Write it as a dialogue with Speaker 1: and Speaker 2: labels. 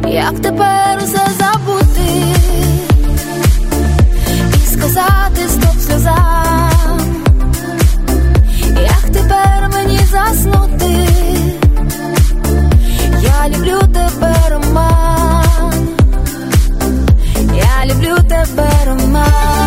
Speaker 1: Як тепер усе забути і сказати стоп сльозам? Як тепер мені заснути? Я люблю тебе, Роман. Я люблю тебе, Роман.